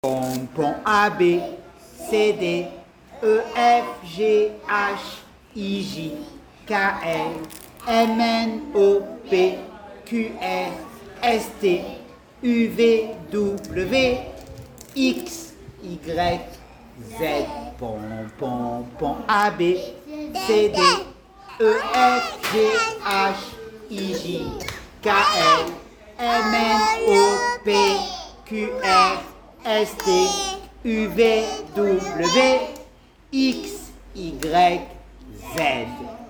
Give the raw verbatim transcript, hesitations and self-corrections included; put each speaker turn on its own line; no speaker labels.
Pom, pom, A, B, C, D, E, F, G, H, I, J, K, L, M, N, O, P, Q, R, S, T, U, V, W, X, Y, Z. Pom, pom, pom, A, B, C, D, E, F, G, H, I, J, K, L, M, N, O, P, Q, R, S, T, U, V, W, X, Y, Z.